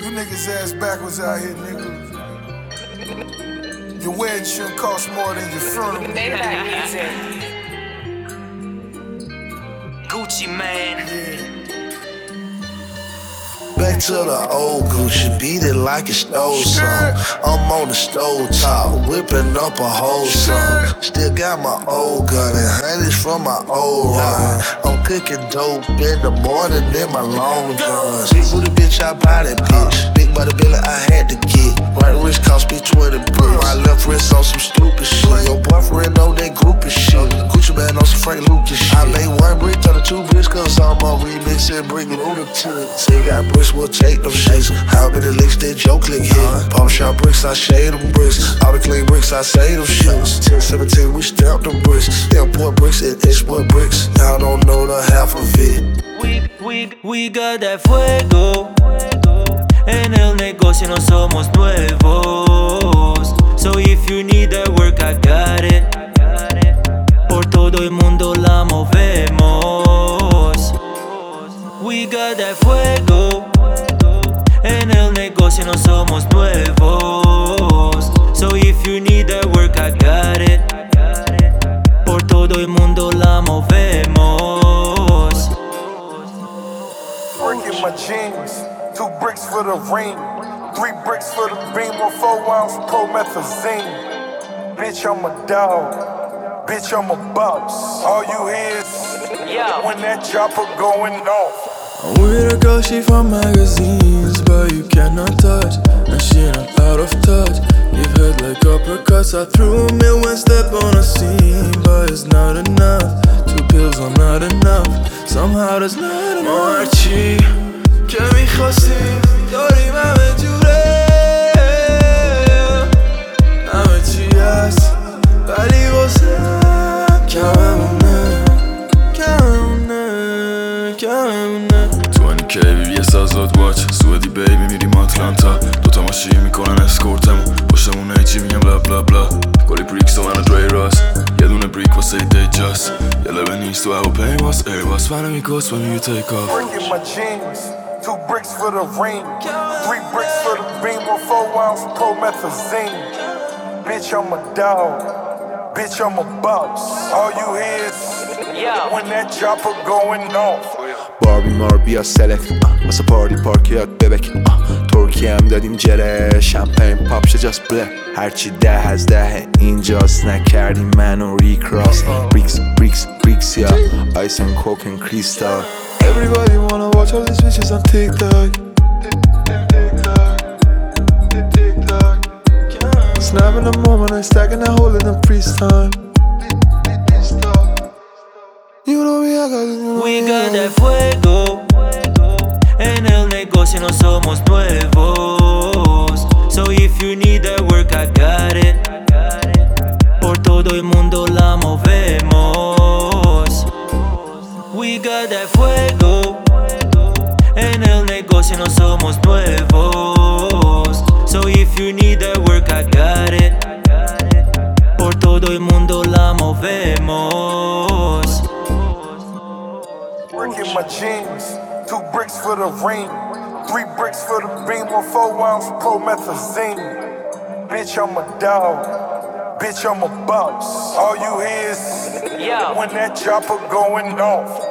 You niggas ass backwards out here, nigga. Your wedding shouldn't cost more than your funeral. Maybach music. Gucci Mane. Yeah. Back to the old Gucci, beat it like it's stole some. I'm on the stove top, whipping up a whole song. Still got my old gun and honey's from my old run. I'm cooking dope in the morning in my long guns. Big booty bitch, I buy that bitch. Big body billet, I had to get. Right wrist cost me 20 bricks. My left wrist on some stupid shit. Your boyfriend on that groupie shit. Gucci man on some Frank Lucas shit. I made one brick, turn to two bricks, cause I'm on remix and bring lunatics. They got bricks, we'll take them shits. How many licks that Joe click hit? Palm shot bricks, I shade them bricks. All the clean bricks, I say them shits. 10-17, we stamp them bricks. Import bricks and export bricks. Y'all don't know the half of it. We got that fuego. En el negocio no somos nuevos. So if you need that work, I got it. Por todo el mundo la movemos. We got that fuego. En el negocio no somos nuevos. So if you need that work, I got it. Por todo el mundo la movemos. Breaking my jeans. 2 bricks for the ring. 3 bricks for the beam. Or 4 ounce promethazine. Bitch, I'm a dog. Bitch, I'm a boss. All you hear is when that chopper going off. I'm with a girl, she from magazines, but you cannot touch, and she not out of touch. Give head like uppercuts. I threw a mill one step on a scene, but it's not enough. 2 pills are not enough. Somehow there's not enough. Marchi, که میخواستی داریم همه جوره، همه چی هست ولی واسه کممونه. 20K یه سازاد واچ سوئدی بیبی میریم آتلانتا. دوتا ماشین میکنن اسکورتمو پشتمون هیچی میگم بلا بلا بلا. کلی بریکس و من و دری راس. یه دونه بریک واسه دی جاست. یه لبه نیست و هواپیماست ایرباس. منو میکس when you take off. Breaking my jeans. 2 bricks for the ring. 3 bricks for the beam. Or 4 ounce promethazine. Bitch, I'm a dog. Bitch, I'm a boss. All you hear is when that chopper going off. باربی ماربیا سلکت واسه پارتی پارکیات ببک ترکیه هم دادیم جره شمپین پاپ شه جاست بله هرچی 10 از 10 اینجاست نکردیم منو ریکراس بریکس بریکس بریکس یا آیس and coke and crystal. Everybody wanna watch all these bitches on TikTok. Snapping the moment and stacking that hole in the freeze time. You know me, I got it. We got that fuego. En el negocio no somos nuevos. So if you need that work, I got it. Por todo el mundo la movemos. We got that fuego. En el negocio no somos nuevos. So if you need that work, I got it. Por todo el mundo la movemos. Breaking my jeans. 2 bricks for the ring. 3 bricks for the beam. Or 4 ounce promethazine. Bitch, I'm a dog. Bitch, I'm a boss. All you hear is when that chopper going off.